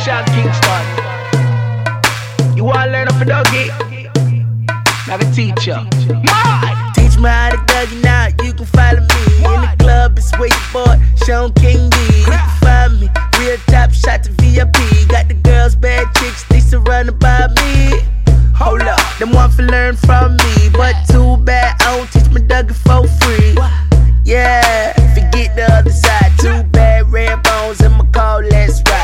Sean Kingston. You wanna learn up a doggy? I can teach you. Teach me how to Dougie now, you can follow me. In the club, it's where your boy, Sean King D. You can find me, real top shot to VIP. Got the girls, bad chicks, they surrounded by me. Hold up, them want to learn from me. But too bad, I don't teach my Dougie for free. Yeah, forget the other side. Too bad, red bones in my car, let's ride.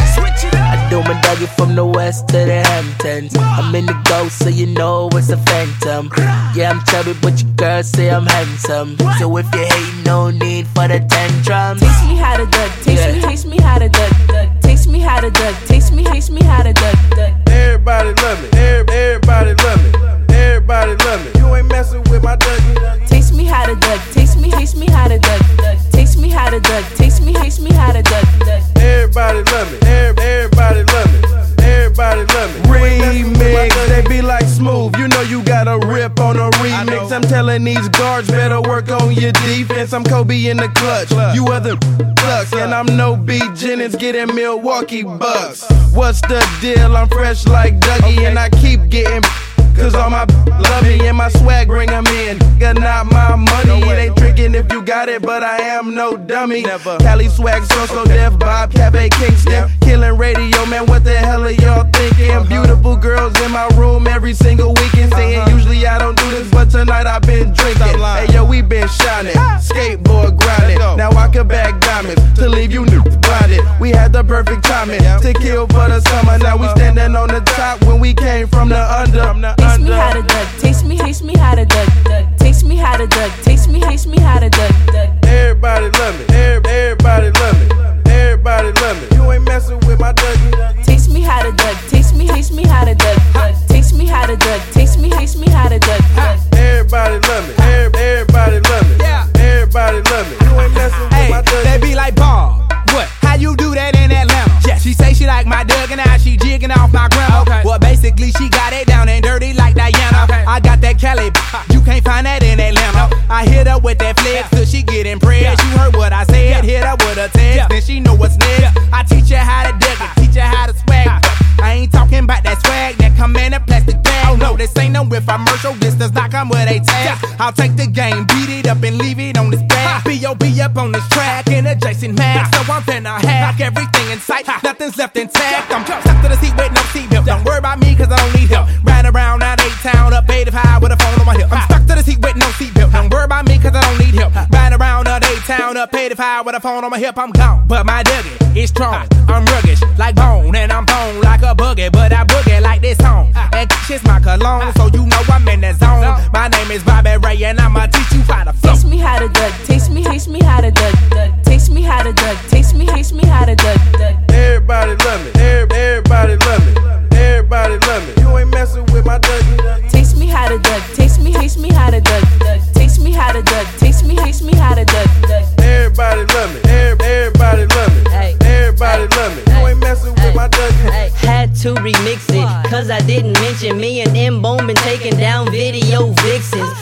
I do my Dougie from the west to the Hamptons. I'm in the ghost, so you know it's a phantom. Yeah, I'm chubby, but your girls say I'm handsome. So if you hate, no need for the tantrums. Teach me how to duck, teach me how to duck, teach me how to duck, teach me how to duck. Everybody love me, everybody love me, everybody love me. You ain't messing with my Dougie. Teach me how to duck, teach me how to duck, teach me how to duck, teach me how to duck. Everybody love me, everybody love me, everybody love me. Remix, they be like Smooth, you know you got a rip on a remix. I'm telling these guards better work on your defense. I'm Kobe in the clutch, you other sucks, and I'm no B Jennings getting Milwaukee Bucks. What's the deal? I'm fresh like Dougie, and I keep getting. Cause all my love me and my swag bring them in. Got not my money, it ain't tricking if you got it, but I am no dummy. Never. Cali swag, so deaf, Bob, Cafe, Kingston. Killing radio, man, what the hell are y'all thinking? Beautiful girls in my room every single weekend. Saying usually I don't do this, but tonight I've been drinking. Hey yo, we been shining, skateboard grinding. Now I can bag diamonds to leave you blinded. We had the perfect timing to kill for the summer. Now we standing on the top when we came from the under. Teach me how to duck, teach me how to duck, teach me how to duck, teach me how to duck. Everybody love me, everybody love me, everybody love me. You ain't messing with my Dougie. Teach me how to duck, teach me how to duck, teach me how to duck, teach me how to duck. Everybody love me, everybody love me, everybody love me. You ain't messing with my Dougie. They be like, Bob, what? How you do that in Atlanta? Yes. She say she like my Doug and now she jigging off my grandma. Okay. Well, basically she got it down and dirty like Diana. Okay. I got that Cali, you can't find that in Atlanta. No. I hit her with that flex till she get impressed. You heard what I said, hit her with a text, then she know what's next. I teach her how to Doug it, teach her how to swag. I ain't talking about that swag that come in a plastic bag. Oh no, this ain't no infomercial, this does not come with a tag. I'll take the game, beat it up and leave it on this bag. B.O.B. up on this track in a Jason Max. So I'm finna hack everything in sight, nothing's left intact. I'm stuck to the seat with no seatbelt. Don't worry about me cause I don't need help. Riding around that A-town up 85 with a phone on my hip. I'm stuck to the seat with no seatbelt. Don't worry about me cause I don't need help. Riding around that A-town up 85 with a phone on my hip. I'm gone, but my Dougie is strong. I'm rugged like bone and I'm bone like a boogie, but I boogie like this song. And kiss my cologne, so you know I'm in that zone. My name is Bobby Ray and I'ma teach you how to flow. Teach me how to duck, teach me how to duck, teach me how to duck, teach me how to duck. Everybody love me, everybody love me, everybody love me. You ain't messing with my Dougie. Teach me how to duck, teach me how to duck, teach me how to duck, teach me how to duck. Everybody love me, everybody love me, everybody love me. You ain't messing with my Dougie. Had to remix it, cause I didn't mention me and M-Bone been taking down video vixens.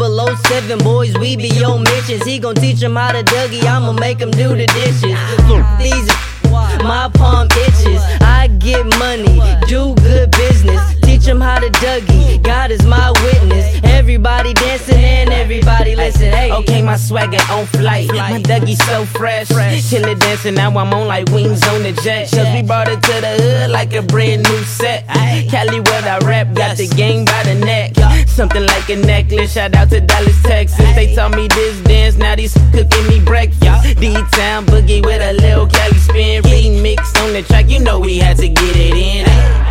007 boys, we be on missions. He gon' teach him how to Dougie, I'ma make him do the dishes. These my palm itches, I get money, do good business. Teach him how to Dougie, God is my witness. Everybody dancing and everybody listen. Hey, okay, my swagger on flight, my Dougie so fresh. Killer dancing, now I'm on like wings on the jet. Cause we brought it to the hood like a brand new set. Cali where I rap, got the game by the neck. Something like a necklace, shout out to Dallas, Texas. They taught me this dance, now these cooking me breakfast. D-Town boogie with a little Cali spin. Remix on the track, you know we had to get it in.